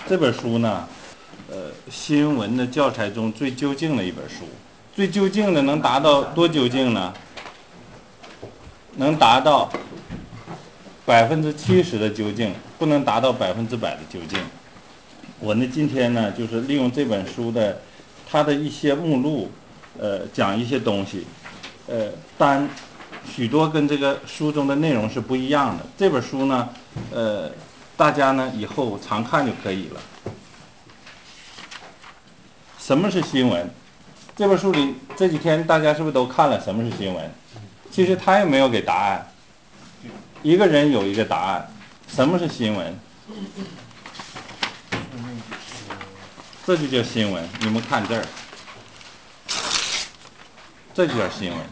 这本书呢，新闻的教材中最究竟的一本书。最究竟的能达到多究竟呢？能达到70%的究竟，不能达到100%的究竟。我呢今天呢就是利用这本书的它的一些目录，讲一些东西，但许多跟这个书中的内容是不一样的。这本书呢，大家呢以后常看就可以了。什么是新闻？这本书里这几天大家是不是都看了什么是新闻？其实他也没有给答案，一个人有一个答案。什么是新闻？这就叫新闻。你们看这儿，这就叫新闻。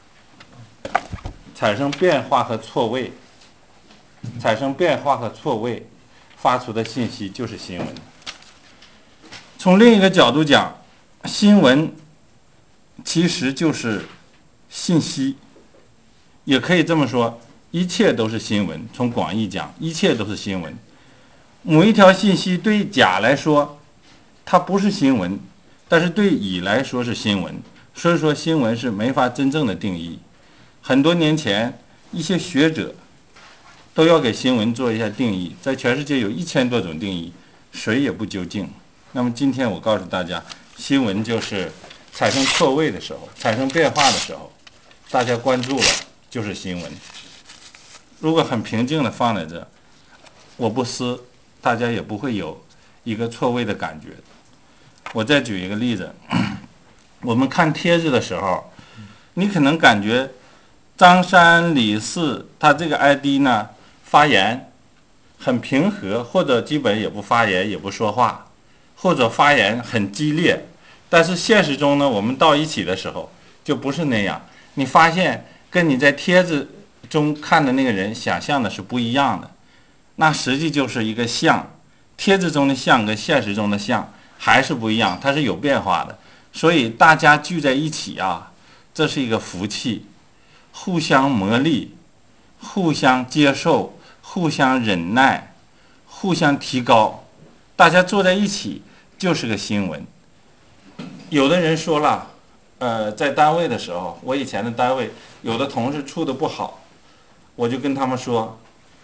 产生变化和错位，产生变化和错位，发出的信息就是新闻。从另一个角度讲，新闻其实就是信息，也可以这么说，一切都是新闻。从广义讲，一切都是新闻。某一条信息对甲来说，它不是新闻，但是对乙来说是新闻。所以说，新闻是没法真正的定义。很多年前，一些学者都要给新闻做一下定义，在全世界有1000多种定义，谁也不究竟。那么今天我告诉大家，新闻就是产生错位的时候，产生变化的时候，大家关注了就是新闻。如果很平静的放在这，我不撕，大家也不会有一个错位的感觉。我再举一个例子，我们看帖子的时候，你可能感觉张三李四他这个 ID 呢发言很平和，或者基本也不发言也不说话，或者发言很激烈。但是现实中呢，我们到一起的时候就不是那样。你发现跟你在帖子中看的那个人想象的是不一样的，那实际就是一个像。帖子中的像跟现实中的像还是不一样，它是有变化的。所以大家聚在一起啊，这是一个福气，互相磨砺，互相接受，互相忍耐，互相提高。大家坐在一起就是个新闻。有的人说了，在单位的时候，我以前的单位有的同事处得不好，我就跟他们说，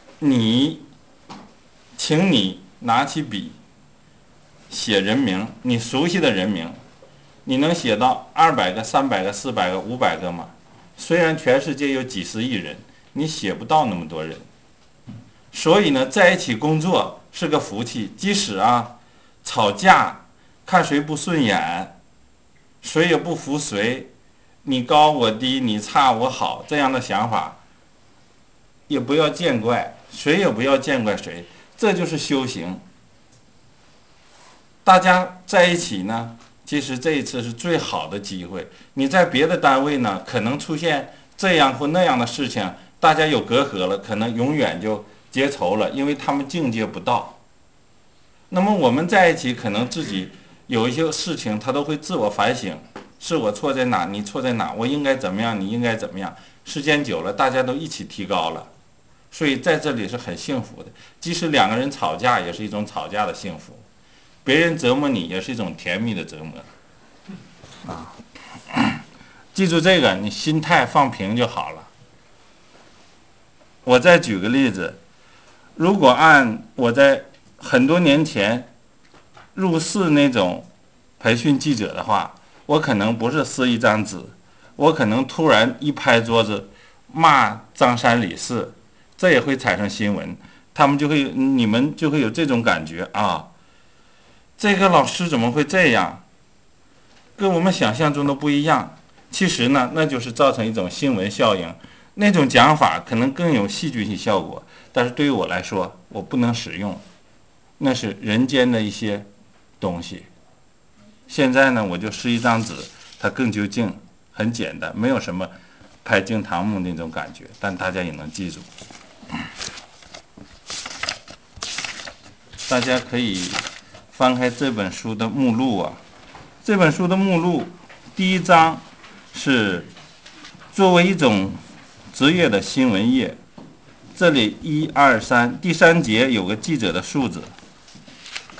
请你拿起笔写人名，你熟悉的人名，你能写到200个、300个、400个、500个吗？虽然全世界有几十亿人，你写不到那么多人。所以呢，在一起工作是个福气。即使吵架，看谁不顺眼，谁也不服谁，你高我低，你差我好，这样的想法也不要见怪，谁也不要见怪谁，这就是修行。大家在一起呢，其实这一次是最好的机会。你在别的单位呢，可能出现这样或那样的事情，大家有隔阂了，可能永远就结仇了，因为他们境界不到。那么我们在一起，可能自己有一些事情，他都会自我反省，是我错在哪，你错在哪，我应该怎么样，你应该怎么样。时间久了，大家都一起提高了，所以在这里是很幸福的。即使2个人吵架，也是一种吵架的幸福。别人折磨你，也是一种甜蜜的折磨。记住这个，你心态放平就好了。我再举个例子，如果按我在很多年前入市那种培训记者的话，我可能不是撕一张纸，我可能突然一拍桌子骂张三李四，这也会产生新闻。你们就会有这种感觉啊，这个老师怎么会这样，跟我们想象中的不一样。其实呢，那就是造成一种新闻效应，那种讲法可能更有戏剧性效果，但是对于我来说，我不能使用，那是人间的一些东西。现在呢，我就撕一张纸，它更究竟，很简单，没有什么拍惊堂木那种感觉，但大家也能记住。大家可以翻开这本书的目录啊，这本书的目录第1章是作为一种职业的新闻业，这里1、2、3，第3节有个记者的素质，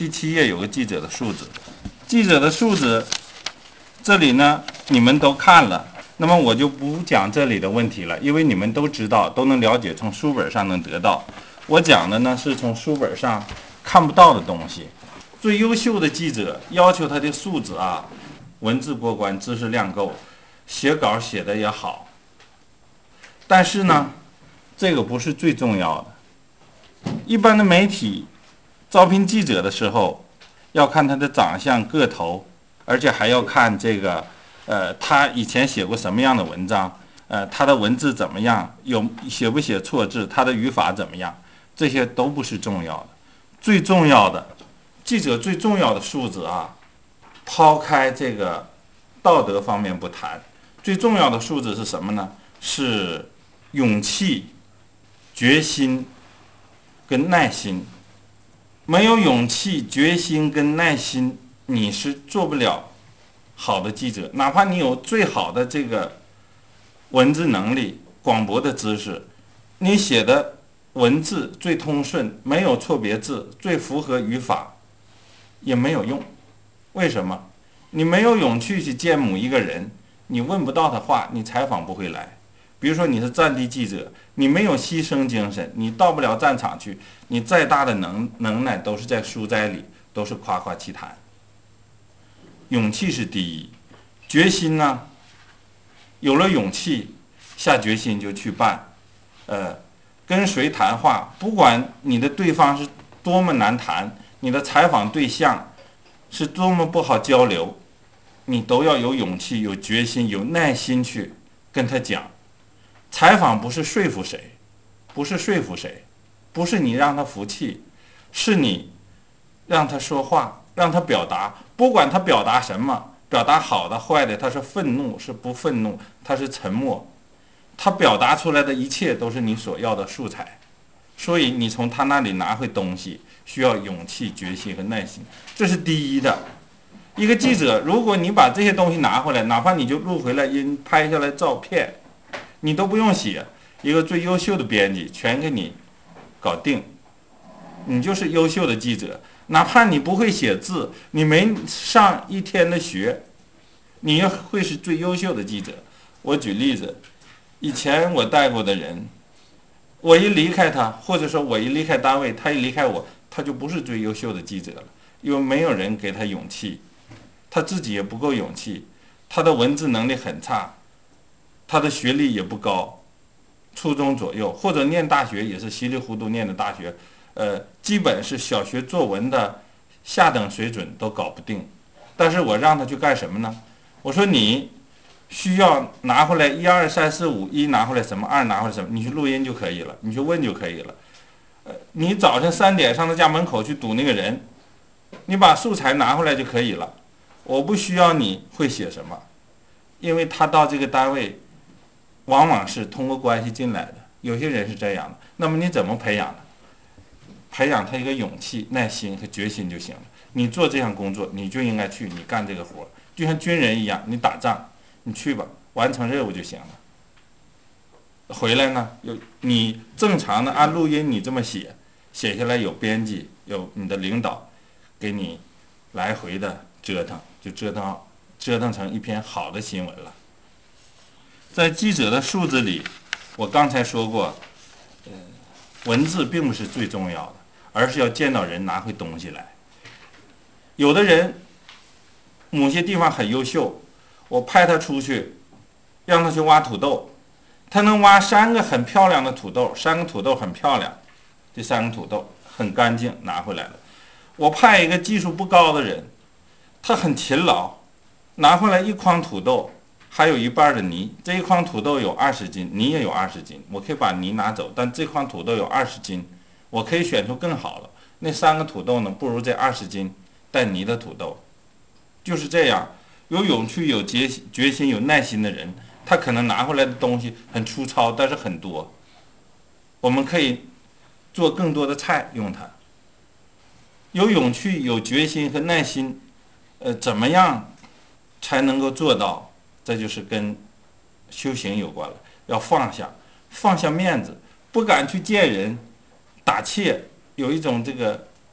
第7页有个记者的素质，记者的素质这里呢你们都看了，那么我就不讲这里的问题了，因为你们都知道，都能了解，从书本上能得到。我讲的呢是从书本上看不到的东西。最优秀的记者要求他的素质啊，文字过关，知识量够，写稿写的也好。但是呢，这个不是最重要的。一般的媒体招聘记者的时候，要看他的长相、个头，而且还要看这个，他以前写过什么样的文章，他的文字怎么样，写不写错字，他的语法怎么样，这些都不是重要的。最重要的，记者最重要的素质啊，抛开这个道德方面不谈，最重要的素质是什么呢？是勇气、决心跟耐心。没有勇气、决心跟耐心，你是做不了好的记者。哪怕你有最好的这个文字能力、广博的知识，你写的文字最通顺，没有错别字，最符合语法，也没有用。为什么？你没有勇气去见某一个人，你问不到他话，你采访不会来。比如说你是战地记者，你没有牺牲精神，你到不了战场去，你再大的能耐都是在书斋里，都是夸夸其谈。勇气是第一，决心呢？有了勇气，下决心就去办。跟谁谈话，不管你的对方是多么难谈，你的采访对象是多么不好交流，你都要有勇气、有决心、有耐心去跟他讲。采访不是说服谁，不是说服谁，不是你让他服气，是你让他说话，让他表达，不管他表达什么，表达好的坏的，他是愤怒是不愤怒，他是沉默，他表达出来的一切都是你所要的素材。所以你从他那里拿回东西，需要勇气、决心和耐心，这是第一的。一个记者，如果你把这些东西拿回来，哪怕你就录回来音、拍下来照片，你都不用写，一个最优秀的编辑全给你搞定，你就是优秀的记者。哪怕你不会写字，你没上一天的学，你也会是最优秀的记者。我举例子，以前我带过的人，我一离开他，或者说我一离开单位，他一离开我，他就不是最优秀的记者了，因为没有人给他勇气，他自己也不够勇气，他的文字能力很差，他的学历也不高，初中左右，或者念大学也是稀里糊涂念的大学，基本是小学作文的下等水准都搞不定。但是我让他去干什么呢？我说你需要拿回来1、2、3、4、5，一拿回来什么，二拿回来什么，你去录音就可以了，你去问就可以了。你早晨3点上他家门口去堵那个人，你把素材拿回来就可以了。我不需要你会写什么，因为他到这个单位往往是通过关系进来的，有些人是这样的。那么你怎么培养呢？培养他一个勇气、耐心和决心就行了。你做这项工作，你就应该去，你干这个活，就像军人一样，你打仗，你去吧，完成任务就行了。回来呢，你正常的按录音你这么写，写下来有编辑，有你的领导，给你来回的折腾，就折腾成一篇好的新闻了。在记者的素质里，我刚才说过，文字并不是最重要的，而是要见到人拿回东西来。有的人某些地方很优秀，我派他出去，让他去挖土豆，他能挖3个很漂亮的土豆，3个土豆很漂亮，这3个土豆很干净，拿回来了。我派一个技术不高的人，他很勤劳，拿回来1筐土豆，还有一半的泥，这1筐土豆有20斤，泥也有20斤，我可以把泥拿走，但这筐土豆有20斤，我可以选出更好的。那3个土豆呢，不如这20斤带泥的土豆。就是这样，有勇气、有决心、有耐心的人，他可能拿回来的东西很粗糙，但是很多，我们可以做更多的菜用它。有勇气、有决心和耐心，怎么样才能够做到？这就是跟修行有关了，要放下，放下面子，不敢去见人，打怯，有一种这个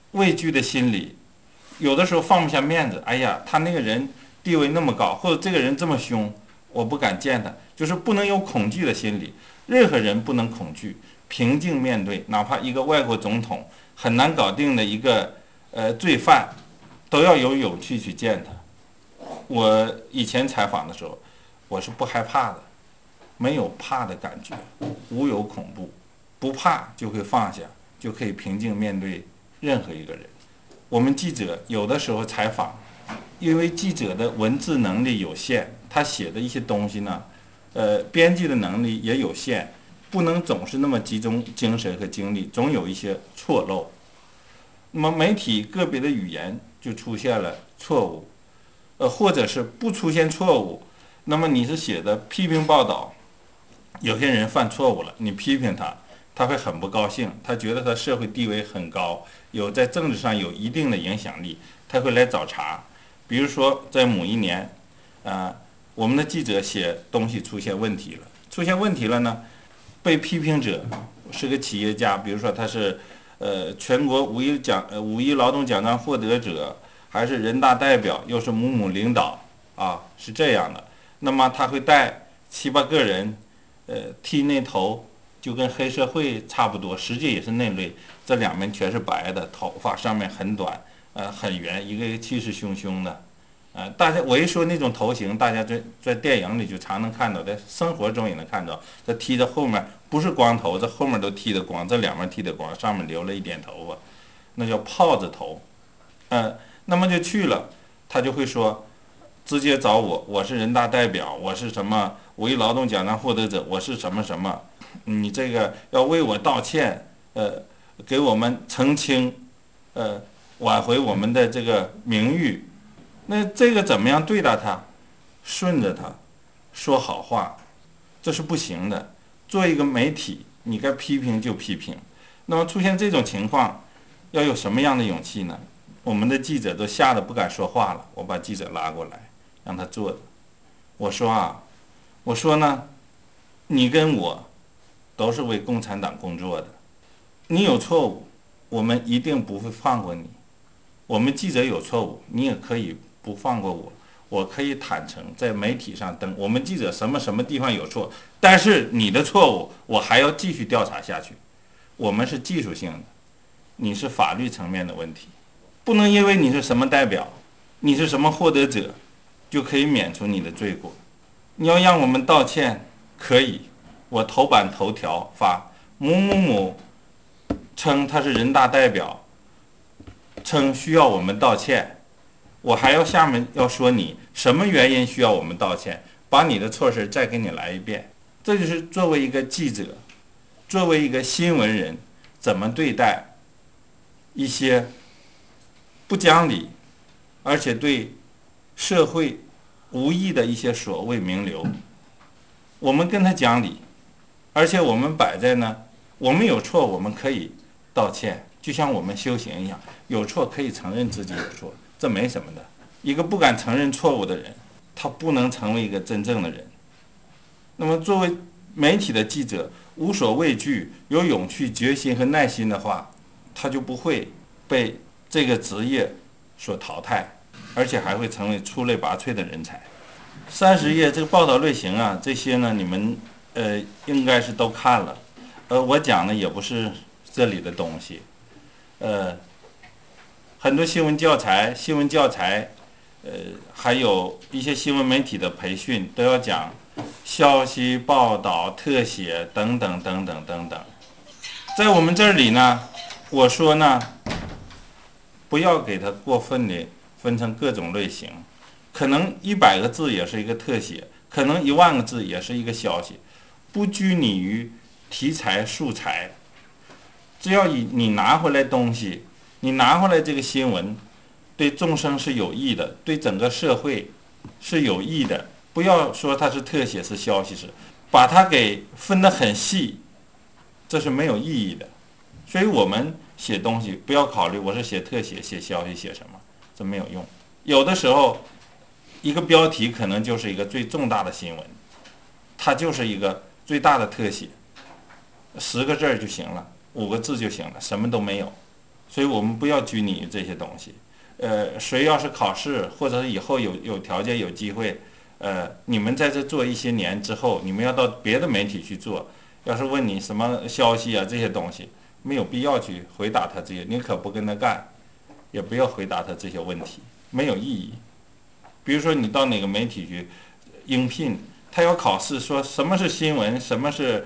畏惧的心理，有的时候放不下面子，哎呀，他那个人地位那么高，或者这个人这么凶，我不敢见他，就是不能有恐惧的心理。任何人不能恐惧，平静面对，哪怕一个外国总统很难搞定的一个罪犯，都要有勇气去见他。我以前采访的时候，我是不害怕的，没有怕的感觉，无有恐怖，不怕就会放下，就可以平静面对任何一个人。我们记者有的时候采访，因为记者的文字能力有限，他写的一些东西呢，编辑的能力也有限，不能总是那么集中精神和精力，总有一些错漏。那么媒体个别的语言就出现了错误，或者是不出现错误，那么你是写的批评报道，有些人犯错误了，你批评他，他会很不高兴，他觉得他社会地位很高，在政治上有一定的影响力，他会来找茬。比如说在某一年，我们的记者写东西出现问题了，呢，被批评者是个企业家，比如说他是全国五一劳动奖章获得者，还是人大代表，又是某某领导啊，是这样的。那么他会带7、8个人，剃那头，就跟黑社会差不多，实际也是那类，这两边全是白的，头发上面很短，很圆，一个气势汹汹的。大家我一说那种头型，大家在电影里就常能看到，在生活中也能看到。这剃的后面不是光头，这后面都剃的光，这两面剃的光，上面留了一点头发，那叫炮子头。那么就去了，他就会说，直接找我，我是人大代表，我是什么五一劳动奖章获得者，我是什么什么，你这个要为我道歉，给我们澄清，挽回我们的这个名誉。那这个怎么样对待他？顺着他，说好话，这是不行的。做一个媒体，你该批评就批评。那么出现这种情况，要有什么样的勇气呢？我们的记者都吓得不敢说话了。我把记者拉过来，让他坐着。我说呢，你跟我都是为共产党工作的，你有错误，我们一定不会放过你。我们记者有错误，你也可以不放过我，我可以坦诚在媒体上登我们记者什么什么地方有错，但是你的错误我还要继续调查下去。我们是技术性的，你是法律层面的问题，不能因为你是什么代表，你是什么获得者，就可以免除你的罪过。你要让我们道歉，可以，我头版头条发某某某称他是人大代表，称需要我们道歉，我还要下面要说你什么原因需要我们道歉，把你的错事再给你来一遍。这就是作为一个记者，作为一个新闻人，怎么对待一些不讲理，而且对社会无益的一些所谓名流。我们跟他讲理，而且我们摆在呢，我们有错，我们可以道歉，就像我们修行一样，有错可以承认自己有错，这没什么的。一个不敢承认错误的人，他不能成为一个真正的人。那么，作为媒体的记者，无所畏惧、有勇气、决心和耐心的话，他就不会被这个职业所淘汰，而且还会成为出类拔萃的人才。30页这个报道类型啊，这些呢，你们应该是都看了。我讲的也不是这里的东西，很多新闻教材，还有一些新闻媒体的培训都要讲消息报道、特写等等等等等等。在我们这里呢，我说呢，不要给它过分的分成各种类型，可能100个字也是一个特写，可能10000个字也是一个消息，不拘泥于题材素材，只要你拿回来东西，你拿回来这个新闻，对众生是有益的，对整个社会是有益的。不要说它是特写是消息是，把它给分得很细，这是没有意义的。所以我们写东西不要考虑我是写特写、写消息、写什么，这没有用。有的时候，一个标题可能就是一个最重大的新闻，它就是一个最大的特写，10个字就行了，5个字就行了，什么都没有。 所以我们不要拘泥于这些东西。谁要是考试或者是以后有条件有机会，你们在这做一些年之后，你们要到别的媒体去做，要是问你什么消息啊这些东西，没有必要去回答他这些，你可不跟他干，也不要回答他这些问题，没有意义。比如说你到哪个媒体去应聘，他要考试说什么是新闻，什么是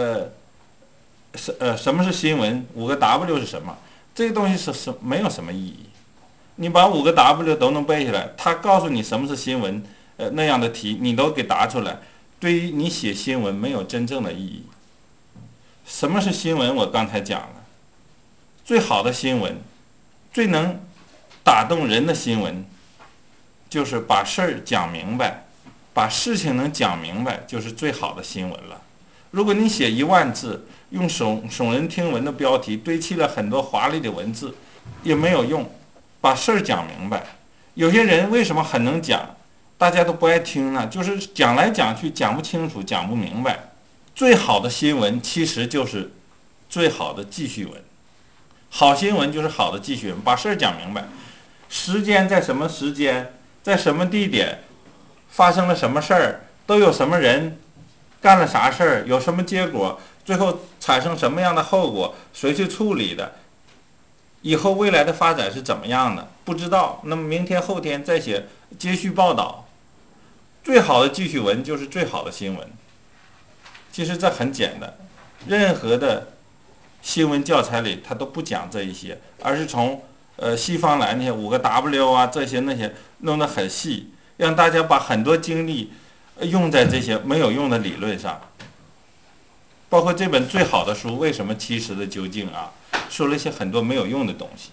什么是新闻，5个W 是什么？这个东西是没有什么意义。你把5个W 都能背下来，他告诉你什么是新闻，那样的题你都给答出来，对于你写新闻没有真正的意义。什么是新闻？我刚才讲了，最好的新闻，最能打动人的新闻，就是把事儿讲明白，把事情能讲明白，就是最好的新闻了。如果你写10000字，用耸人听闻的标题堆砌了很多华丽的文字，也没有用。把事儿讲明白。有些人为什么很能讲，大家都不爱听呢？就是讲来讲去讲不清楚，讲不明白。最好的新闻其实就是最好的记叙文。好新闻就是好的记叙文，把事儿讲明白。时间在什么时间，在什么地点，发生了什么事儿，都有什么人干了啥事儿，有什么结果，最后产生什么样的后果，谁去处理的，以后未来的发展是怎么样的，不知道。那么明天后天再写接续报道。最好的记叙文就是最好的新闻。其实这很简单，任何的新闻教材里它都不讲这一些，而是从西方来那些5个W 啊，这些那些弄得很细，让大家把很多精力用在这些没有用的理论上。包括这本最好的书，为什么70的究竟啊，说了一些很多没有用的东西。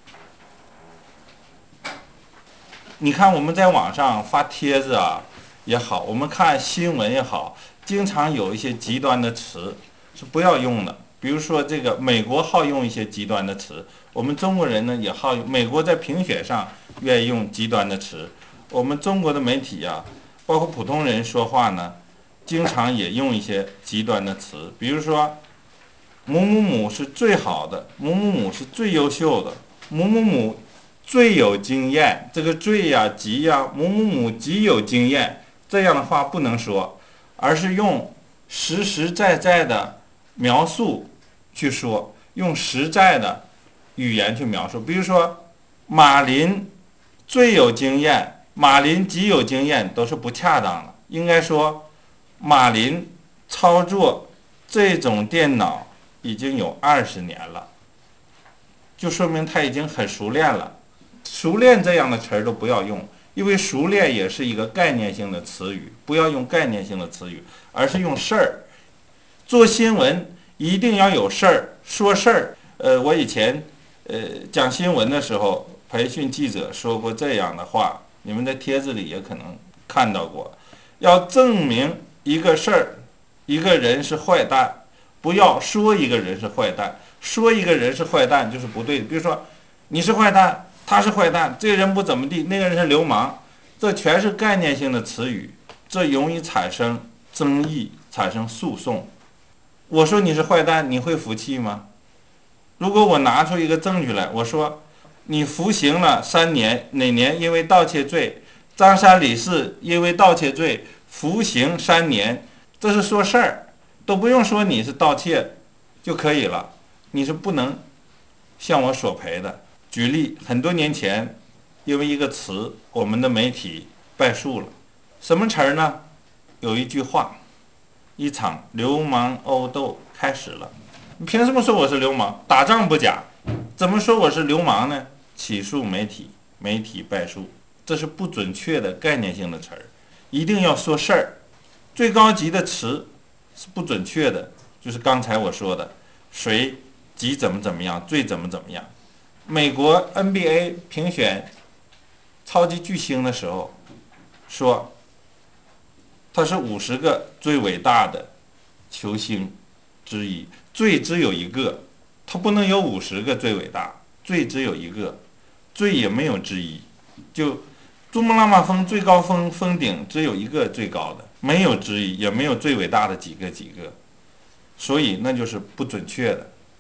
你看我们在网上发帖子啊也好，我们看新闻也好，经常有一些极端的词是不要用的。比如说这个美国好用一些极端的词，我们中国人呢也好用。美国在评选上愿意用极端的词，我们中国的媒体啊，包括普通人说话呢，经常也用一些极端的词。比如说某某某是最好的，某某某是最优秀的，某某某最有经验，这个最呀、极呀，某某某极有经验，这样的话不能说，而是用实实在在的描述去说，用实在的语言去描述。比如说，马林最有经验，马林极有经验，都是不恰当的。应该说，马林操作这种电脑已经有20年了，就说明他已经很熟练了。熟练这样的词儿都不要用，因为熟练也是一个概念性的词语，不要用概念性的词语，而是用事儿。做新闻一定要有事儿，说事儿。我以前讲新闻的时候，培训记者说过这样的话，你们在帖子里也可能看到过。要证明一个事儿，一个人是坏蛋，不要说一个人是坏蛋。说一个人是坏蛋就是不对的。比如说，你是坏蛋，他是坏蛋，这个人不怎么地，那个人是流氓，这全是概念性的词语，这容易产生争议，产生诉讼。我说你是坏蛋，你会服气吗？如果我拿出一个证据来，我说你服刑了3年，哪年因为盗窃罪，张三李四因为盗窃罪服刑3年，这是说事儿，都不用说你是盗窃就可以了，你是不能向我索赔的。举例，很多年前，因为一个词，我们的媒体败诉了。什么词儿呢？有一句话：一场流氓殴斗开始了。你凭什么说我是流氓？打仗不假，怎么说我是流氓呢？起诉媒体，媒体败诉，这是不准确的概念性的词儿，一定要说事儿。最高级的词是不准确的，就是刚才我说的，谁极怎么怎么样，最怎么怎么样。美国 NBA 评选超级巨星的时候，说他是50个最伟大的球星之一，最只有一个，他不能有50个最伟大，最只有一个，最也没有之一。就珠穆朗玛峰最高峰顶只有一个最高的，没有之一，也没有最伟大的几个，所以那就是不准确的。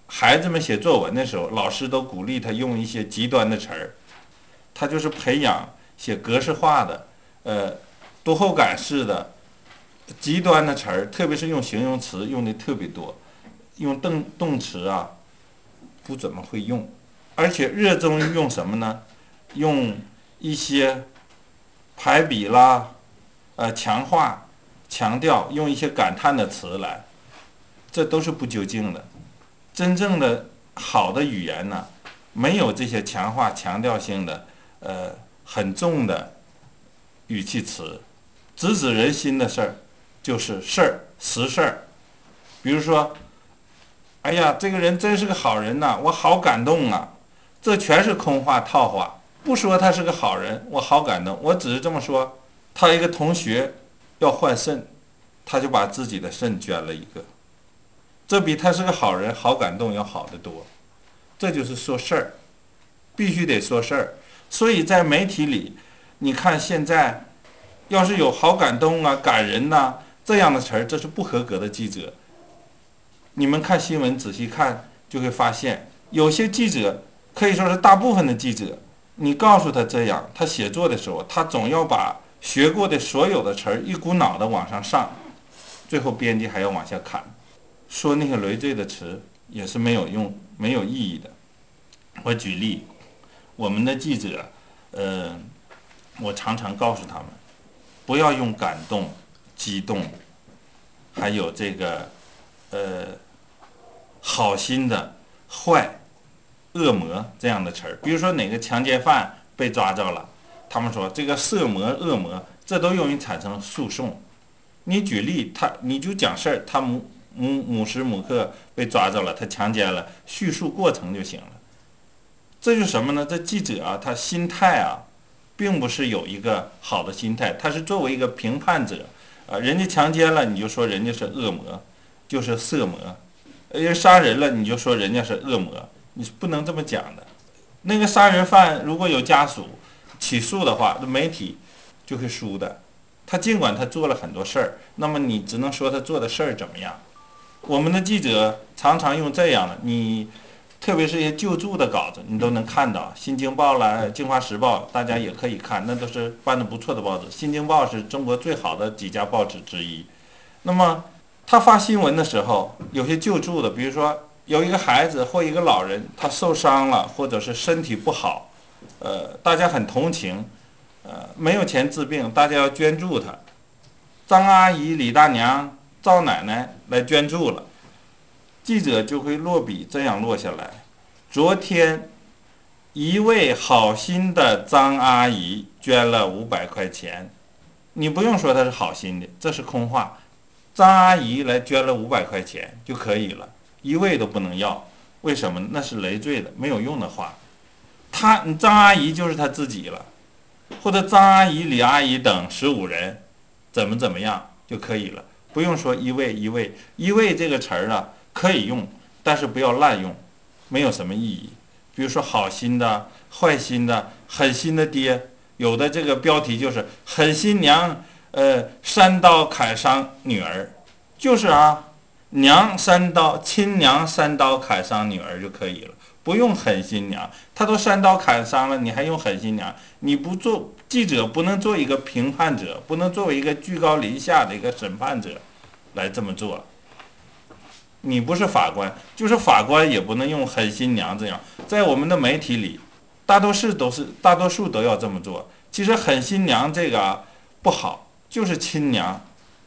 孩子们写作文的时候，老师都鼓励他用一些极端的词儿，他就是培养写格式化的，多后感式的极端的词儿，特别是用形容词用的特别多，用动词啊不怎么会用，而且热衷于用什么呢？用一些排比啦，强化、强调，用一些感叹的词来，这都是不究竟的。真正的好的语言呢，没有这些强化、强调性的，很重的语气词，直指人心的事儿，就是事儿，实事儿。比如说，哎呀，这个人真是个好人呐，我好感动啊，这全是空话套话。不说他是个好人，我好感动，我只是这么说。他一个同学要换肾，他就把自己的肾捐了一个，这比他是个好人好感动要好得多。这就是说事儿，必须得说事儿。所以在媒体里，你看现在要是有好感动啊、感人呐、这样的词儿，这是不合格的记者。你们看新闻仔细看，就会发现有些记者可以说是大部分的记者，你告诉他这样，他写作的时候，他总要把学过的所有的词儿一股脑的往上上，最后编辑还要往下砍，说那些累赘的词也是没有用、没有意义的。我举例，我们的记者，我常常告诉他们，不要用感动、激动，还有这个，呃，好心的、坏、恶魔这样的词儿。比如说哪个强奸犯被抓着了，他们说这个色魔、恶魔，这都用于产生诉讼。你举例，你就讲事儿，他母时母刻被抓着了，他强奸了，叙述过程就行了。这就是什么呢？这记者啊，他心态啊，并不是有一个好的心态，他是作为一个评判者啊，人家强奸了，你就说人家是恶魔，就是色魔；人杀人了，你就说人家是恶魔，你是不能这么讲的。那个杀人犯如果有家属起诉的话，那媒体就会输的。他尽管他做了很多事儿，那么你只能说他做的事儿怎么样。我们的记者常常用这样的，特别是一些救助的稿子，你都能看到，《新京报》啦，《京华时报》，大家也可以看，那都是办得不错的报纸。《新京报》是中国最好的几家报纸之一。那么他发新闻的时候，有些救助的，比如说有一个孩子或一个老人，他受伤了，或者是身体不好，大家很同情，没有钱治病，大家要捐助他。张阿姨、李大娘、赵奶奶来捐助了。记者就会落笔这样落下来：昨天，一位好心的张阿姨捐了500块钱。你不用说她是好心的，这是空话。张阿姨来捐了500块钱就可以了，一位都不能要。为什么？那是累赘的、没有用的话。张阿姨就是她自己了，或者张阿姨、李阿姨等15人，怎么样就可以了。不用说一位一位这个词儿啊，可以用，但是不要滥用，没有什么意义。比如说好心的、坏心的、狠心的爹，有的这个标题就是狠心娘，3刀砍伤女儿，就是啊，娘3刀，亲娘3刀砍伤女儿就可以了，不用狠心娘。他都3刀砍伤了，你还用狠心娘？你不做记者，不能做一个评判者，不能作为一个居高临下的一个审判者来这么做。你不是法官，就是法官也不能用狠心娘这样。在我们的媒体里，大多数都要这么做。其实狠心娘这个不好，就是亲娘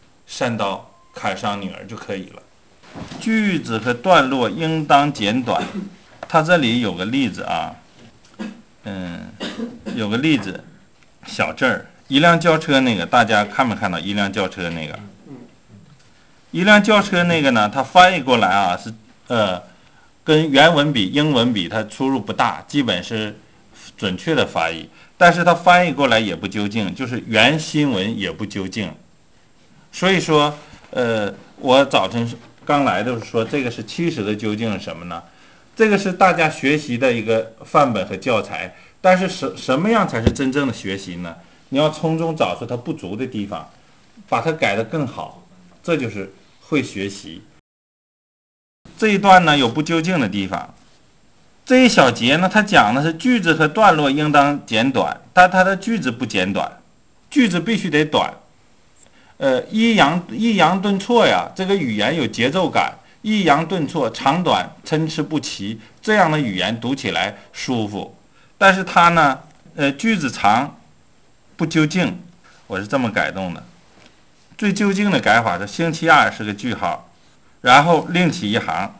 3刀砍伤女儿就可以了。句子和段落应当简短。它这里有个例子啊，有个例子，小字儿，一辆轿车那个，大家看没看到一辆轿车那个？一辆轿车那个呢，它翻译过来啊是跟原文比英文比它出入不大，基本是准确的翻译，但是它翻译过来也不究竟，就是原新闻也不究竟。所以说，我早晨刚来的时候说这个是70的究竟是什么呢？这个是大家学习的一个范本和教材，但是什么样才是真正的学习呢？你要从中找出它不足的地方，把它改得更好，这就是会学习。 这一段呢有不究竟的地方。这一小节呢，它讲的是句子和段落应当简短，但它的句子不简短，句子必须得短。抑扬顿挫呀，这个语言有节奏感，抑扬顿挫，长短参差不齐，这样的语言读起来舒服。但是它呢，句子长不究竟，我是这么改动的。最究竟的改法是星期二是个句号，然后另起一行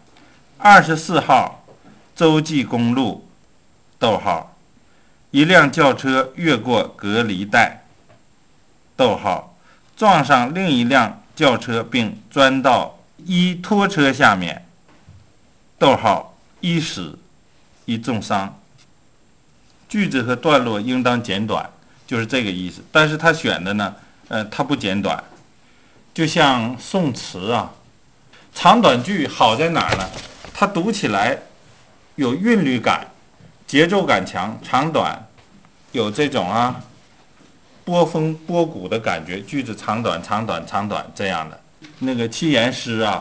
，24号洲际公路，逗号，一辆轿车越过隔离带，逗号，撞上另一辆轿车并钻到一拖车下面，逗号，一死一重伤。句子和段落应当简短，就是这个意思。但是他选的呢，它不简短，就像宋词啊，长短句好在哪儿呢？它读起来有韵律感，节奏感强，长短有这种波峰波谷的感觉，句子长短长短长短这样的。那个七言诗啊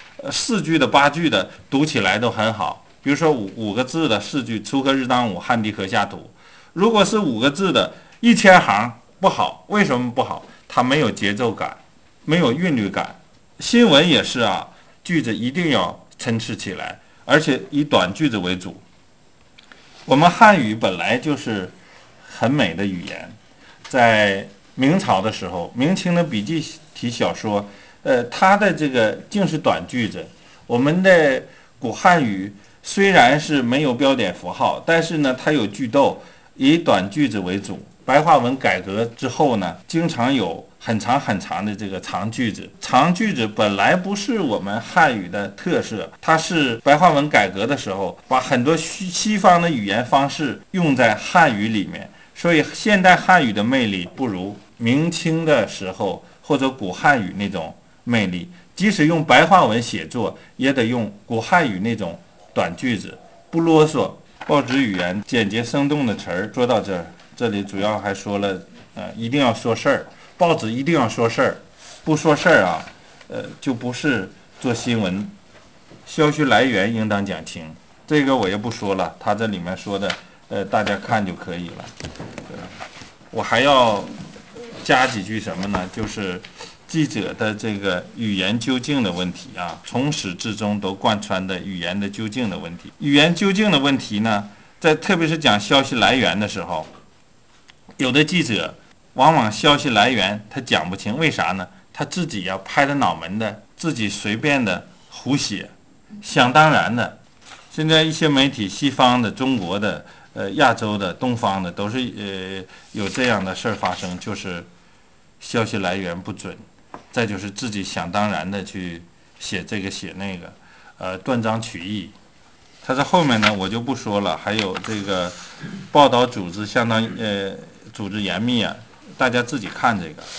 ，4句的8句的读起来都很好。比如说五个字的4句，锄禾日当午，汗滴禾下土。如果是5个字的1000行不好，为什么不好？它没有节奏感，没有韵律感。新闻也是啊，句子一定要参差起来，而且以短句子为主。我们汉语本来就是很美的语言，在明朝的时候，明清的笔记体小说，它的这个竟是短句子。我们的古汉语虽然是没有标点符号，但是呢，它有句逗，以短句子为主。白话文改革之后呢，经常有很长很长的这个长句子。长句子本来不是我们汉语的特色，它是白话文改革的时候把很多西方的语言方式用在汉语里面，所以现代汉语的魅力不如明清的时候或者古汉语那种魅力。即使用白话文写作，也得用古汉语那种短句子，不啰嗦。报纸语言简洁生动的词儿说到这儿，这里主要还说了，一定要说事儿，报纸一定要说事儿，不说事儿啊，就不是做新闻。消息来源应当讲清，这个我也不说了，他这里面说的，大家看就可以了。我还要加几句什么呢？就是记者的这个语言究竟的问题啊，从始至终都贯穿的语言的究竟的问题。语言究竟的问题呢，在特别是讲消息来源的时候，有的记者往往消息来源他讲不清，为啥呢？他自己要拍着脑门的，自己随便的胡写，想当然的。现在一些媒体，西方的、中国的、亚洲的、东方的，都是有这样的事儿发生，就是消息来源不准，再就是自己想当然的去写这个写那个，断章取义。它在后面呢，我就不说了。还有这个报道组织相当组织严密啊，大家自己看这个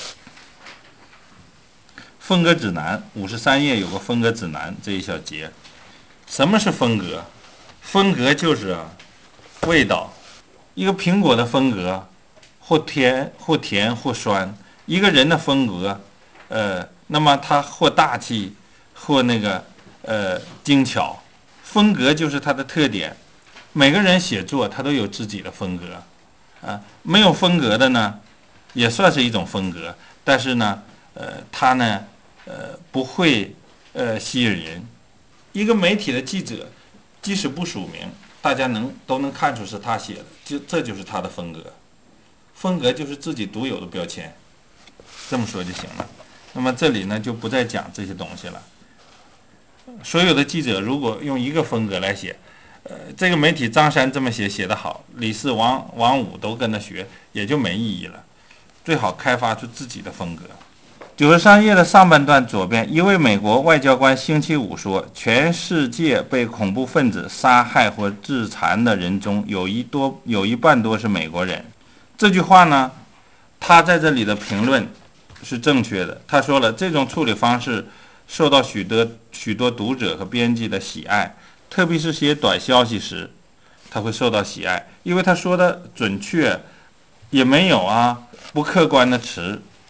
风格指南53页有个风格指南这一小节。什么是风格？风格就是味道。一个苹果的风格，或甜或酸；一个人的风格，那么它或大气，或那个精巧。风格就是它的特点。每个人写作他都有自己的风格，没有风格的呢，也算是一种风格，但是呢，它呢，不会吸引人。一个媒体的记者，即使不署名，大家都能看出是他写的，这就是他的风格。风格就是自己独有的标签，这么说就行了。那么这里呢，就不再讲这些东西了。所有的记者如果用一个风格来写，这个媒体张三这么写得好，李四、王五都跟着学，也就没意义了。最好开发出自己的风格。93页的上半段左边，一位美国外交官星期五说，全世界被恐怖分子杀害或致残的人中有一半多是美国人。这句话呢，他在这里的评论是正确的。他说了，这种处理方式受到许多读者和编辑的喜爱，特别是写短消息时，他会受到喜爱，因为他说的准确，也没有不客观的词。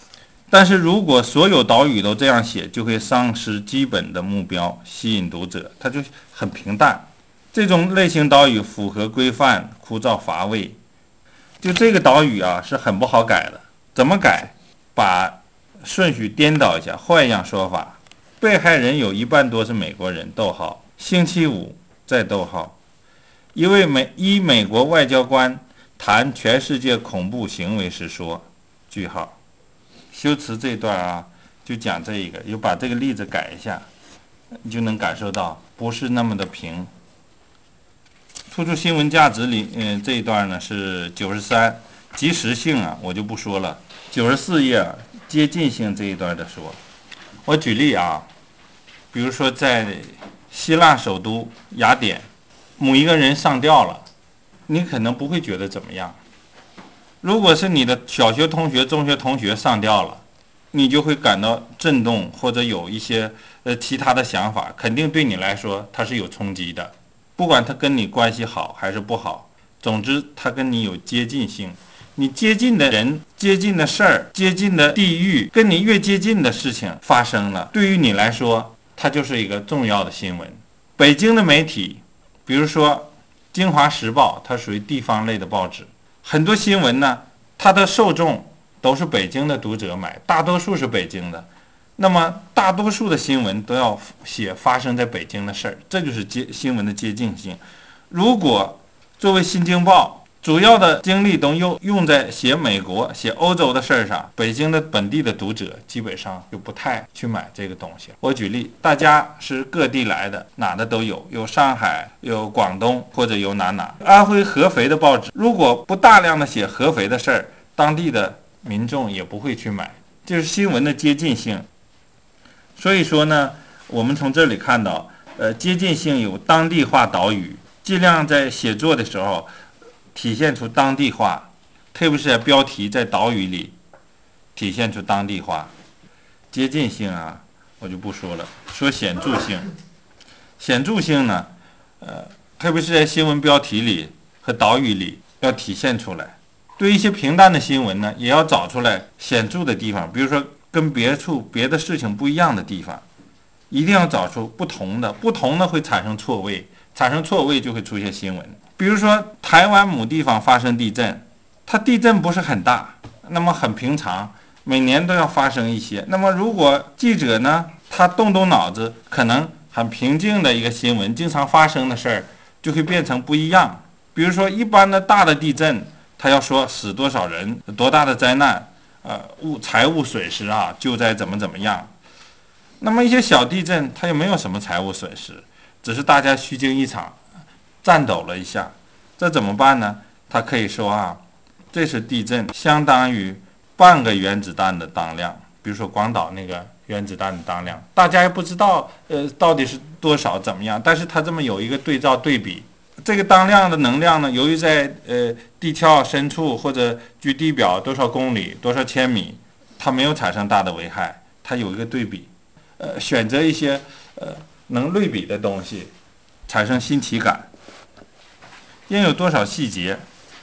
但是如果所有岛屿都这样写，就会丧失基本的目标，吸引读者，它就很平淡。这种类型岛屿符合规范，枯燥乏味。就这个岛屿啊，是很不好改的。怎么改？把顺序颠倒一下，换一样说法。被害人有一半多是美国人，逗号。星期五，再逗号。一位美国外交官谈全世界恐怖行为时说，句号。修辞这段啊，就讲这一个，又把这个例子改一下，你就能感受到不是那么的平。突出新闻价值里，这一段呢是93，及时性啊，我就不说了。94页接近性这一段的说，我举例啊，比如说在希腊首都雅典，某一个人上吊了，你可能不会觉得怎么样。如果是你的小学同学、中学同学上吊了，你就会感到震动，或者有一些其他的想法，肯定对你来说它是有冲击的。不管他跟你关系好还是不好，总之他跟你有接近性。你接近的人、接近的事儿、接近的地域，跟你越接近的事情发生了，对于你来说，它就是一个重要的新闻。北京的媒体，比如说《京华时报》，它属于地方类的报纸，很多新闻呢，它的受众都是北京的读者买，大多数是北京的。那么大多数的新闻都要写发生在北京的事儿，这就是新闻的接近性。如果作为新京报，主要的精力都用在写美国、写欧洲的事儿上，北京的本地的读者基本上就不太去买这个东西。我举例，大家是各地来的，哪的都有，有上海，有广东，或者有哪。安徽合肥的报纸，如果不大量的写合肥的事儿，当地的民众也不会去买，就是新闻的接近性。所以说呢，我们从这里看到，接近性有当地化岛屿，尽量在写作的时候体现出当地化，特别是在标题在岛屿里体现出当地化。接近性啊，我就不说了，说显著性。显著性呢，特别是在新闻标题里和岛屿里要体现出来。对一些平淡的新闻呢，也要找出来显著的地方，比如说跟别的事情不一样的地方，一定要找出不同的会产生错位，产生错位就会出现新闻。比如说台湾某地方发生地震，它地震不是很大，那么很平常，每年都要发生一些。那么如果记者呢，他动脑子，可能很平静的一个新闻，经常发生的事儿，就会变成不一样。比如说一般的大的地震，他要说死多少人，多大的灾难，财务损失啊，救灾怎么样。那么一些小地震，它又没有什么财务损失，只是大家虚惊一场，颤抖了一下，这怎么办呢？他可以说啊，这次地震相当于半个原子弹的当量。比如说广岛那个原子弹的当量，大家也不知道到底是多少怎么样，但是他这么有一个对照对比，这个当量的能量呢，由于在地壳深处或者距地表多少公里、多少千米，它没有产生大的危害，它有一个对比。选择一些能类比的东西，产生新奇感。应有多少细节？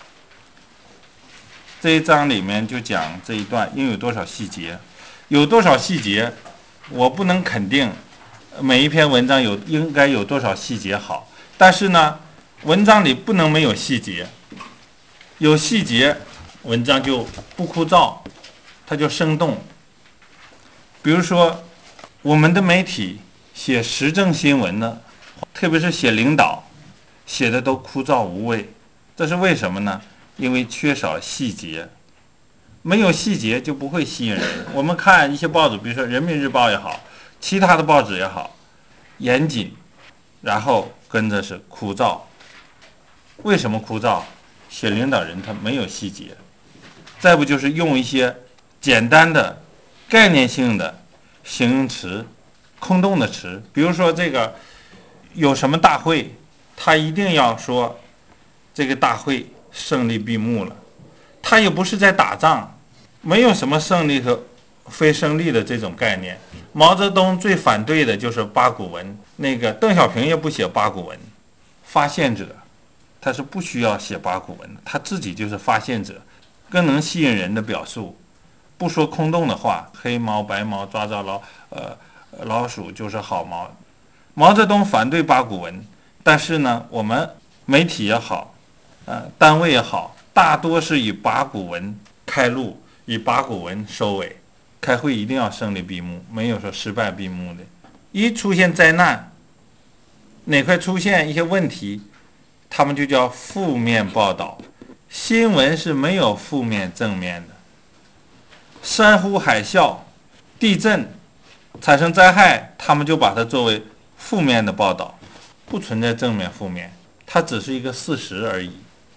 这一章里面就讲这一段应有多少细节，有多少细节，我不能肯定每一篇文章应该有多少细节好，但是呢，文章里不能没有细节，有细节，文章就不枯燥，它就生动。比如说，我们的媒体写时政新闻呢，特别是写领导，写的都枯燥无味，这是为什么呢？因为缺少细节，没有细节就不会吸引人。我们看一些报纸，比如说人民日报也好，其他的报纸也好，严谨，然后跟着是枯燥。为什么枯燥？写领导人他没有细节，再不就是用一些简单的概念性的形容词、空洞的词，比如说这个有什么大会，他一定要说这个大会胜利闭幕了，他也不是在打仗，没有什么胜利和非胜利的这种概念。毛泽东最反对的就是八股文，那个邓小平也不写八股文，发现者他是不需要写八股文的，他自己就是发现者，更能吸引人的表述。 不说空洞的话，黑猫白猫抓着老鼠就是好猫。毛泽东反对八股文，但是呢，我们媒体也好，单位也好，大多是以八股文开路，以八股文收尾。开会一定要胜利闭幕，没有说失败闭幕的。一出现灾难，哪块出现一些问题，他们就叫负面报道。新闻是没有负面正面的。山呼海啸、地震产生灾害，他们就把它作为负面的报道，不存在正面负面，它只是一个事实而已。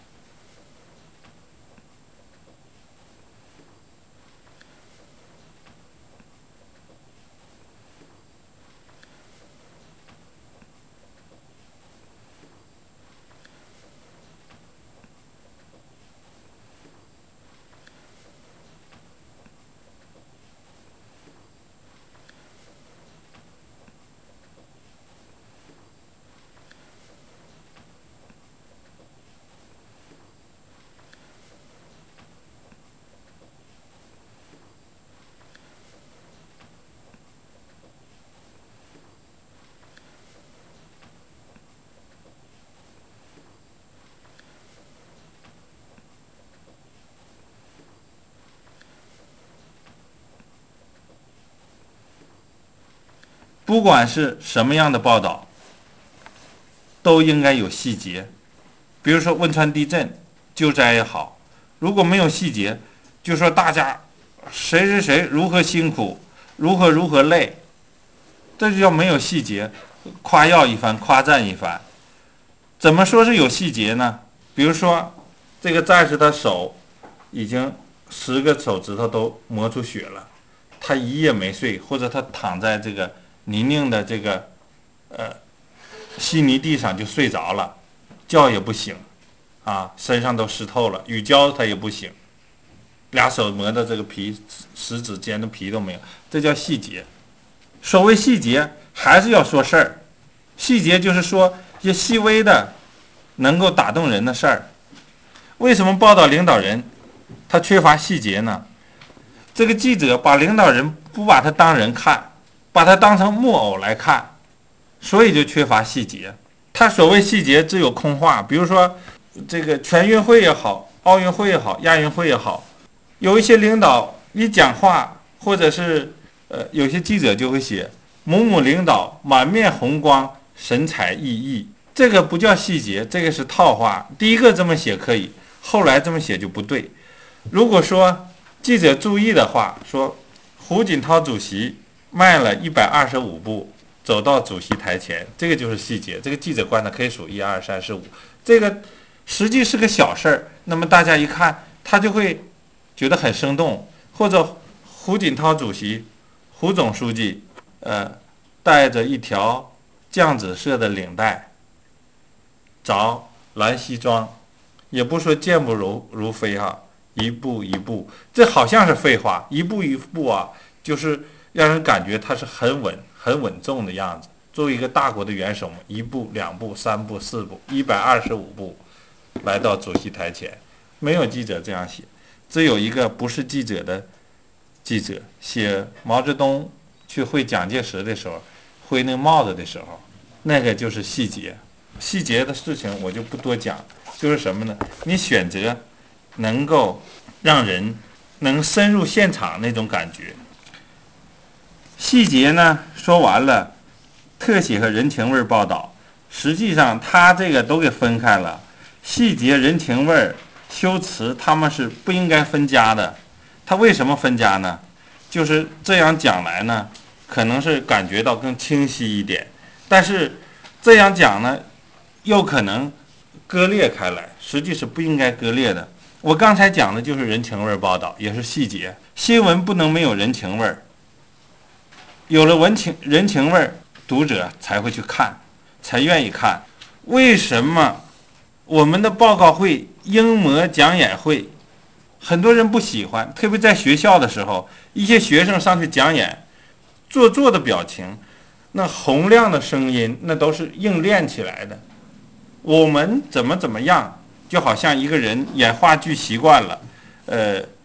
不管是什么样的报道，都应该有细节。比如说汶川地震救灾也好，如果没有细节，就说大家谁谁谁如何辛苦，如何累，这就叫没有细节，夸耀一番，夸赞一番。怎么说是有细节呢？比如说这个战士的手已经10个手指头都磨出血了，他一夜没睡，或者他躺在这个泥泞的这个稀泥地上就睡着了，觉也不醒啊，身上都湿透了，雨浇他也不醒，俩手磨的这个皮食指尖的皮都没有，这叫细节。所谓细节，还是要说事儿。细节就是说一些细微的能够打动人的事儿。为什么报道领导人他缺乏细节呢？这个记者把领导人不把他当人看，把他当成木偶来看，所以就缺乏细节。他所谓细节只有空话。比如说这个全运会也好，奥运会也好，亚运会也好，有一些领导一讲话，或者是有些记者就会写某某领导满面红光，神采奕奕，这个不叫细节，这个是套话。第一个这么写可以，后来这么写就不对。如果说记者注意的话，说胡锦涛主席迈了125步走到主席台前，这个就是细节。这个记者观察可以数1、2、3、4、5，这个实际是个小事儿，那么大家一看，他就会觉得很生动。或者胡锦涛主席、胡总书记，带着一条酱紫色的领带，着蓝西装，也不说健步如飞哈，一步一步，这好像是废话，一步一步啊，就是让人感觉他是很稳重的样子。作为一个大国的元首，1步、2步、3步、4步，125步来到主席台前，没有记者这样写，只有一个不是记者的记者写毛泽东去会蒋介石的时候，挥那帽子的时候，那个就是细节。细节的事情我就不多讲，就是什么呢？你选择能够让人能深入现场那种感觉。细节呢说完了，特写和人情味报道，实际上他这个都给分开了。细节、人情味、修辞，他们是不应该分家的。他为什么分家呢？就是这样讲来呢，可能是感觉到更清晰一点，但是这样讲呢，又可能割裂开来，实际是不应该割裂的。我刚才讲的就是人情味报道，也是细节。新闻不能没有人情味，有了人情味，读者才会去看，才愿意看。为什么我们的报告会、英模讲演会，很多人不喜欢？特别在学校的时候，一些学生上去讲演，做作的表情，那洪亮的声音，那都是硬练起来的。我们怎么样，就好像一个人演话剧习惯了，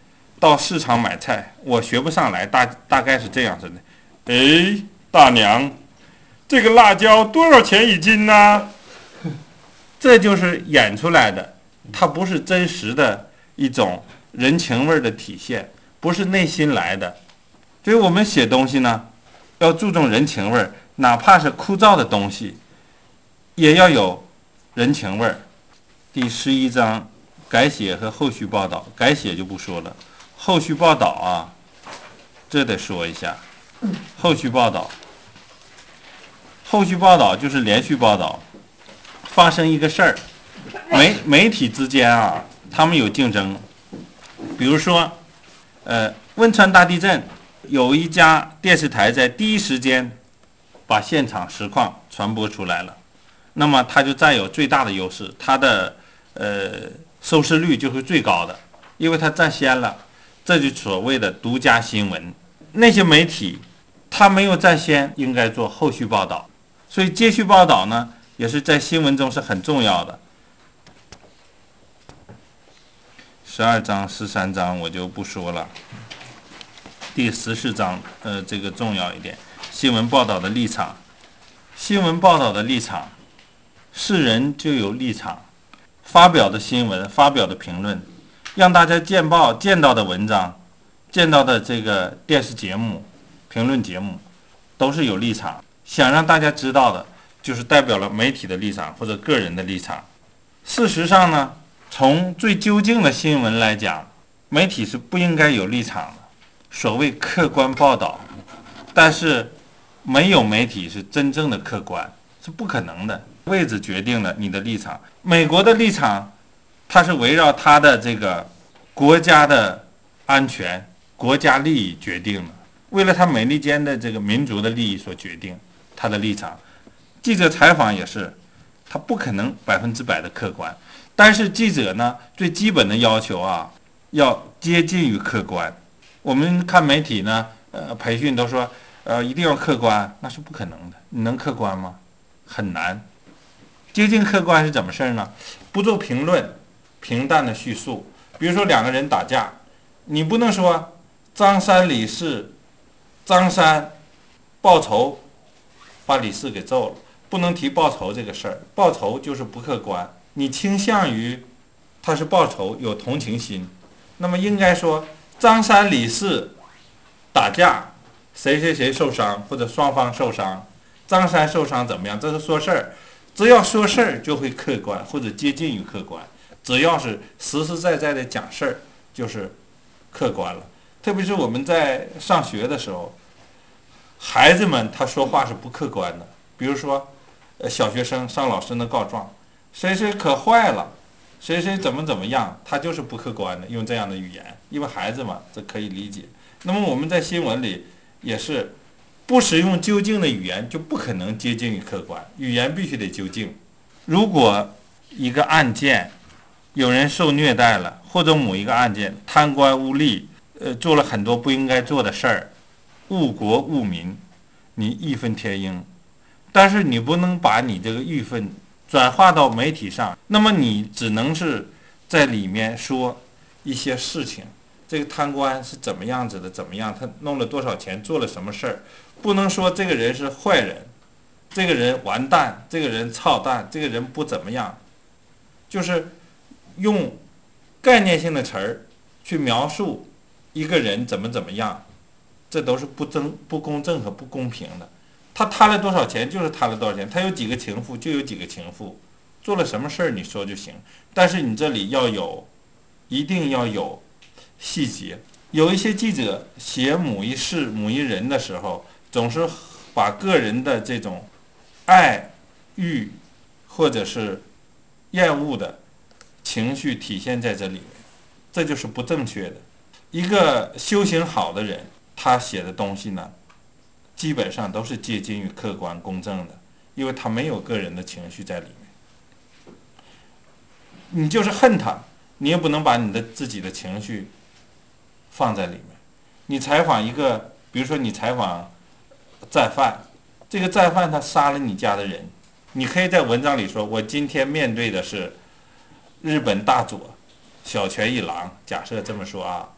到市场买菜，我学不上来，大概是这样子的。哎，大娘，这个辣椒多少钱一斤呢？这就是演出来的，它不是真实的一种人情味的体现，不是内心来的。所以我们写东西呢，要注重人情味，哪怕是枯燥的东西，也要有人情味。第11章，改写和后续报道。改写就不说了，后续报道啊，这得说一下。后续报道，后续报道就是连续报道。发生一个事儿，媒体之间啊，他们有竞争。比如说，汶川大地震，有一家电视台在第一时间把现场实况传播出来了，那么它就占有最大的优势，它的收视率就是最高的，因为它占先了。这就所谓的独家新闻。那些媒体它没有占先，应该做后续报道。所以接续报道呢，也是在新闻中是很重要的。12章、13章我就不说了。第14章，这个重要一点，新闻报道的立场。新闻报道的立场，是人就有立场，发表的新闻、发表的评论，让大家见到的文章、见到的这个电视节目、评论节目，都是有立场。想让大家知道的，就是代表了媒体的立场或者个人的立场。事实上呢，从最究竟的新闻来讲，媒体是不应该有立场的。所谓客观报道，但是没有媒体是真正的客观，是不可能的。位置决定了你的立场。美国的立场，它是围绕它的这个国家的安全、国家利益决定的，为了它美利坚的这个民族的利益所决定它的立场。记者采访也是，他不可能100%的客观，但是记者呢，最基本的要求啊，要接近于客观。我们看媒体呢，培训都说，一定要客观，那是不可能的。你能客观吗？很难。接近客观是怎么事呢？不做评论，平淡的叙述。比如说两个人打架，你不能说张三李四，张三报仇把李四给揍了，不能提报仇这个事儿。报仇就是不客观，你倾向于他是报仇，有同情心，那么应该说张三李四打架，谁谁谁受伤或者双方受伤，张三受伤怎么样？这是说事儿。只要说事儿就会客观或者接近于客观，只要是实实在在的讲事儿就是客观了。特别是我们在上学的时候，孩子们他说话是不客观的。比如说，小学生上老师那告状，谁谁可坏了，谁谁怎么样，他就是不客观的，用这样的语言，因为孩子嘛，这可以理解。那么我们在新闻里也是不使用究竟的语言，就不可能接近于客观，语言必须得究竟。如果一个案件有人受虐待了，或者某一个案件贪官污吏，做了很多不应该做的事儿，误国误民，你义愤填膺，但是你不能把你这个义愤转化到媒体上，那么你只能是在里面说一些事情，这个贪官是怎么样子的，怎么样，他弄了多少钱，做了什么事儿，不能说这个人是坏人，这个人完蛋，这个人操蛋，这个人不怎么样，就是用概念性的词儿去描述一个人怎么样，这都是不公正和不公平的。他贪了多少钱就是贪了多少钱，他有几个情妇就有几个情妇，做了什么事儿你说就行，但是你这里一定要有细节。有一些记者写某一事某一人的时候，总是把个人的这种爱欲或者是厌恶的情绪体现在这里面，这就是不正确的。一个修行好的人，他写的东西呢，基本上都是接近于客观公正的，因为他没有个人的情绪在里面。你就是恨他，你也不能把你的自己的情绪放在里面。你采访一个，比如说你采访战犯，这个战犯他杀了你家的人，你可以在文章里说，我今天面对的是日本大佐小泉一郎，假设这么说啊，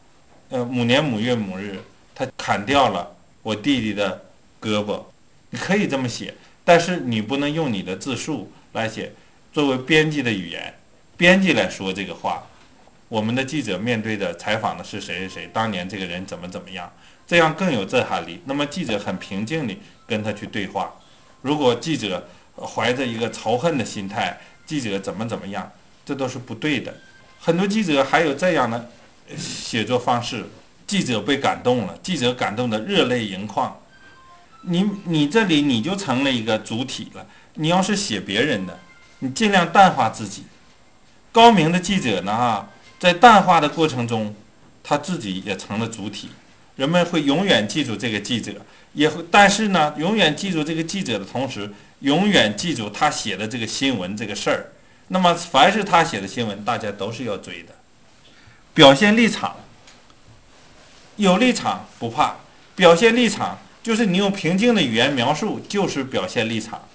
某年某月某日，他砍掉了我弟弟的胳膊，你可以这么写，但是你不能用你的字数来写，作为编辑的语言，编辑来说这个话。我们的记者面对的采访的是谁谁谁，当年这个人怎么样，这样更有震撼力。那么记者很平静地跟他去对话。如果记者怀着一个仇恨的心态，记者怎么样，这都是不对的。很多记者还有这样的写作方式，记者被感动了，记者感动得热泪盈眶。你这里你就成了一个主体了。你要是写别人的，你尽量淡化自己。高明的记者呢，在淡化的过程中，他自己也成了主体。人们会永远记住这个记者，但是呢，永远记住这个记者的同时，永远记住他写的这个新闻这个事儿。那么，凡是他写的新闻，大家都是要追的。表现立场，有立场不怕，表现立场就是你用平静的语言描述，就是表现立场。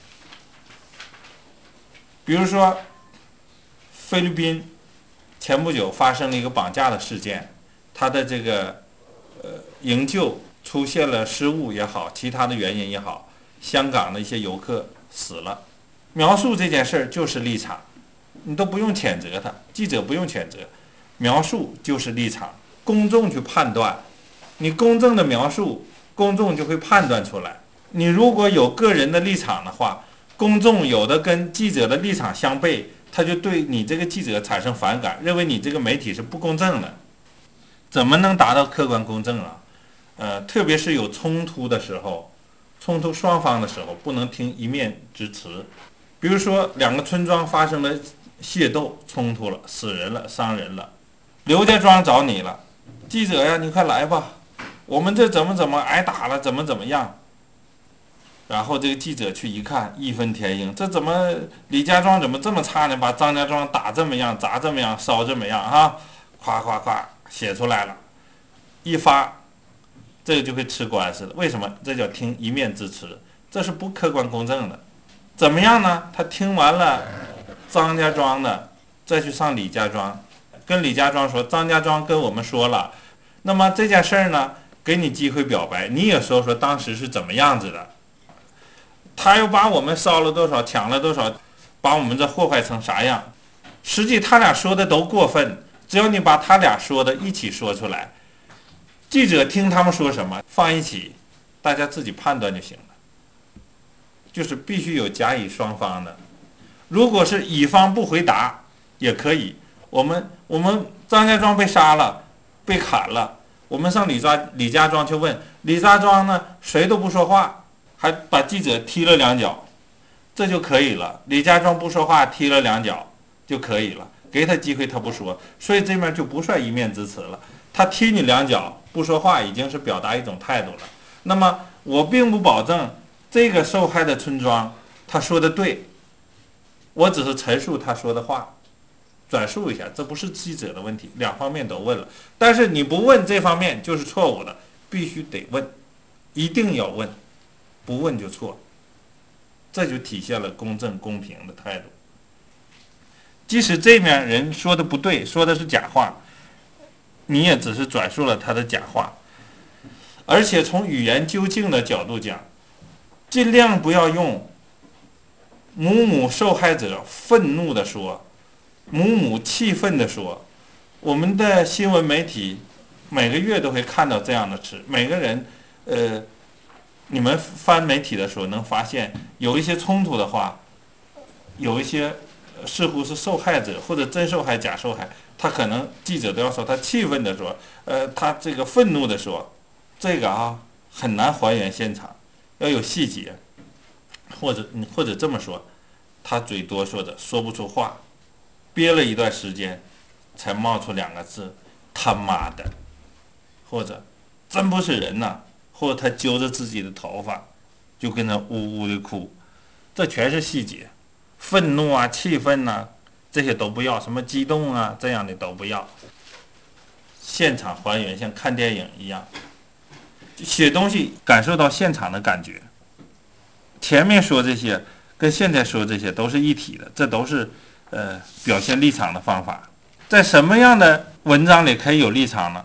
比如说，菲律宾前不久发生了一个绑架的事件，他的这个营救出现了失误也好，其他的原因也好，香港的一些游客死了。描述这件事儿就是立场，你都不用谴责他，记者不用谴责，描述就是立场，公众去判断。你公正的描述，公众就会判断出来。你如果有个人的立场的话，公众有的跟记者的立场相悖，他就对你这个记者产生反感，认为你这个媒体是不公正的。怎么能达到客观公正啊？特别是有冲突的时候，冲突双方的时候，不能听一面之词。比如说，两个村庄发生了械斗冲突了，死人了，伤人了，刘家庄找你了，记者呀，你快来吧，我们这怎么挨打了，怎么样。然后这个记者去一看，义愤填膺，这怎么李家庄怎么这么差呢？把张家庄打这么样，砸这么样，烧这么样啊！夸夸夸写出来了，一发，这个就会吃官司了。为什么？这叫听一面之词，这是不客观公正的。怎么样呢？他听完了张家庄的，再去上李家庄，跟李家庄说，张家庄跟我们说了，那么这件事儿呢，给你机会表白，你也说说当时是怎么样子的。他又把我们烧了多少，抢了多少，把我们这祸害成啥样？实际他俩说的都过分，只要你把他俩说的一起说出来，记者听他们说什么放一起，大家自己判断就行了。就是必须有甲乙双方的，如果是乙方不回答也可以。我们张家庄被杀了，被砍了，我们上李家庄去问，李家庄呢谁都不说话，还把记者踢了两脚，这就可以了。李家庄不说话，踢了两脚就可以了，给他机会他不说，所以这面就不算一面之词了。他踢你两脚不说话，已经是表达一种态度了。那么我并不保证这个受害的村庄他说的对，我只是陈述他说的话，转述一下，这不是记者的问题，两方面都问了。但是你不问这方面就是错误的，必须得问，一定要问，不问就错。这就体现了公正公平的态度。即使这面人说的不对，说的是假话，你也只是转述了他的假话。而且从语言究竟的角度讲，尽量不要用母受害者愤怒地说，母气愤地说。我们的新闻媒体每个月都会看到这样的词，每个人你们翻媒体的时候能发现，有一些冲突的话，有一些似乎是受害者或者真受害假受害，他可能记者都要说他气愤的说，他这个愤怒的说，这个很难还原现场，要有细节，或者这么说，他嘴多说着说不出话，憋了一段时间才冒出两个字，他妈的，或者真不是人呐，或者他揪着自己的头发就跟他呜呜的哭，这全是细节。愤怒啊，气愤啊，这些都不要，什么激动啊这样的都不要。现场还原像看电影一样，写东西感受到现场的感觉。前面说这些跟现在说这些都是一体的，这都是表现立场的方法。在什么样的文章里可以有立场呢？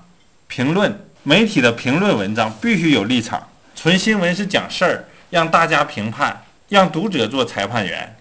评论，媒体的评论文章必须有立场。纯新闻是讲事儿，让大家评判，让读者做裁判员。